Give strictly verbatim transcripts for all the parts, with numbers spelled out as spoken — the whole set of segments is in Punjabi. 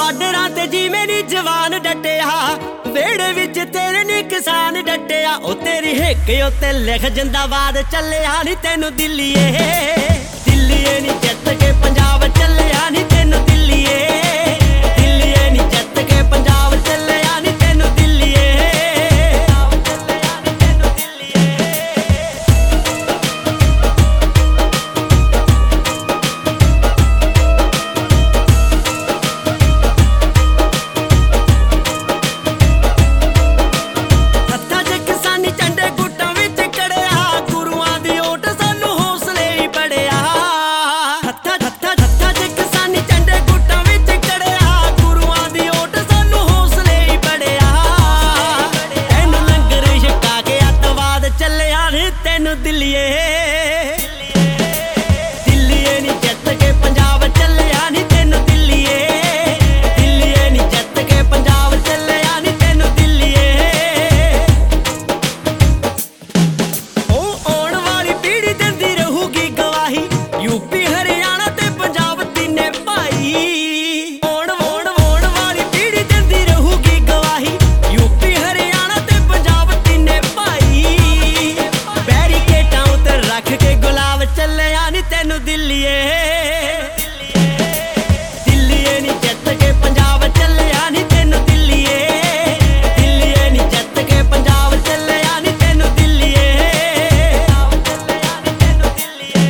ਬਾਰਡਰਾਂ ਤੇ ਜਿਵੇਂ ਨੀ ਜਵਾਨ ਡਟਿਆ, ਵੇੜੇ ਵਿੱਚ ਤੇਰੇ ਨੀ ਕਿਸਾਨ ਡਟਿਆ। ਉਹ ਤੇਰੀ ਹਿੱਕ ਉੱਤੇ ਲਿਖ ਜਿੰਦਾਬਾਦ ਚੱਲਿਆ ਨੀ ਤੈਨੂੰ ਦਿੱਲੀਏ, ਦਿੱਲੀਏ ਨੀ ਜਿੱਤ ਕੇ ਪੰਜਾਬ ਚੱਲਿਆ ਨੀ ਤੈਨੂੰ ਦਿੱਲੀਏ, ਦਿੱਲੀਏ ਨੀ ਜਿੱਤ ਕੇ ਪੰਜਾਬ ਚੱਲਿਆ ਨੀ ਤੈਨੂੰ ਦਿੱਲੀਏ, ਚੱਲਿਆ ਨੀ ਤੈਨੂੰ ਦਿੱਲੀਏ। ਹੱਥਾਂ 'ਚ ਕਿਸਾਨੀ ਝੰਡੇ ਗੁੱਟਾਂ ਵਿੱਚ ਕੜਿਆ, ਗੁਰੂਆਂ ਦੀ ਓਟ ਸਾਨੂੰ ਹੌਸਲੇ ਹੀ ਬੜਿਆ। ਹੱਥਾਂ ਹੱਥਾਂ ਹੱਥਾਂ 'ਚ ਕਿਸਾਨੀ ਝੰਡੇ ਗੁੱਟਾਂ ਵਿੱਚ ਕੜਿਆ, ਗੁਰੂਆਂ ਦੀ ਓਟ ਸਾਨੂੰ ਹੌਸਲੇ ਹੀ ਬੜਿਆ। ਤੈਨੂੰ ਲੰਗਰ ਛਕਾ ਕੇ ਅੱਤਵਾਦ ਚੱਲਿਆ ਨੀ ਤੈਨੂੰ ਦਿੱਲੀਏ, ਦਿੱਲੀਏ ਨੀ ਜਿੱਤ ਕੇ ਪੰਜਾਬ ਚੱਲਿਆ ਨੀ ਤੈਨੂੰ ਦਿੱਲੀਏ, ਦਿੱਲੀਏ ਨੀ ਜਿੱਤ ਕੇ ਪੰਜਾਬ ਚੱਲਿਆ ਨੀ ਤੈਨੂੰ ਦਿੱਲੀਏ। ਉਹ ਆਉਣ ਵਾਲੀ ਪੀੜ੍ਹੀ ਦਿੰਦੀ ਰਹੂਗੀ ਗਵਾਹੀ, ਯੂਪੀ ਹਰਿਆਣਾ ਤੇ ਪੰਜਾਬ ਤਿੰਨੇ ਭਾਈ। ਆਉਣ ਆਉਣ ਆਉਣ ਵਾਲੀ ਪੀੜ੍ਹੀ ਦਿੰਦੀ ਰਹੂਗੀ ਗਵਾਹੀ, ਯੂਪੀ ਹਰਿਆਣਾ ਤੇ ਪੰਜਾਬ ਤਿੰਨੇ ਭਾਈ। ਬੈਰੀਕੇਟਾਂ ਉੱਤੇ ਰੱਖ ਕੇ ਗੁਲਾਬ ਚੱਲਿਆ ਨੀ ਤੈਨੂੰ ਦਿੱਲੀਏ, ਦਿੱਲੀਏ ਨੀ ਜਿੱਤ ਕੇ ਪੰਜਾਬ ਚੱਲਿਆ ਨੀ ਤੈਨੂੰ ਦਿੱਲੀਏ, ਦਿੱਲੀਏ ਨੀ ਜਿੱਤ ਕੇ ਪੰਜਾਬ ਚੱਲਿਆ ਨੀ ਤੈਨੂੰ ਦਿੱਲੀਏ, ਚੱਲਿਆ ਨੀ ਤੈਨੂੰ ਦਿੱਲੀਏ।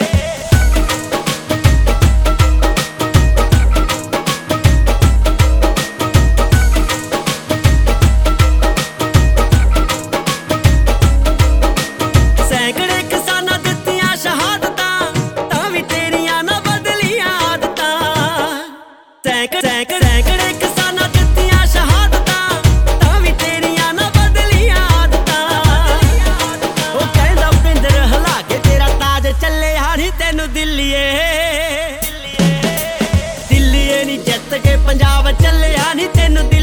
ਸੈਂਕੜੇ ਕਿਸਾਨਾਂ ਦਿੱਤੀਆਂ ਸ਼ਹਾਦਤਾਂ, ਤਾਂ ਵੀ ਤੇਰੀਆਂ ਨਾ ਬਦਲੀਆਂ ਆਦਤਾਂ। ਸੈਂਕ ਸੈਂਕ ਸੈਂਕੜੇ ਕਿਸਾਨਾਂ ਦਿੱਤੀਆਂ ਸ਼ਹਾਦਤਾਂ, ਤਾਂ ਵੀ ਤੇਰੀਆਂ ਨਾ ਬਦਲੀਆਂ ਆਦਤਾਂ। ਉਹ ਕਹਿੰਦਾ ਪਿੰਦਰ ਹਿਲਾ ਕੇ ਤੇਰਾ ਤਾਜ ਚੱਲਿਆ ਨੀ ਤੈਨੂੰ ਦਿੱਲੀਏ, ਦਿੱਲੀਏ ਨੀ ਜਿੱਤ ਕੇ ਪੰਜਾਬ ਚੱਲਿਆ ਨੀ ਤੈਨੂੰ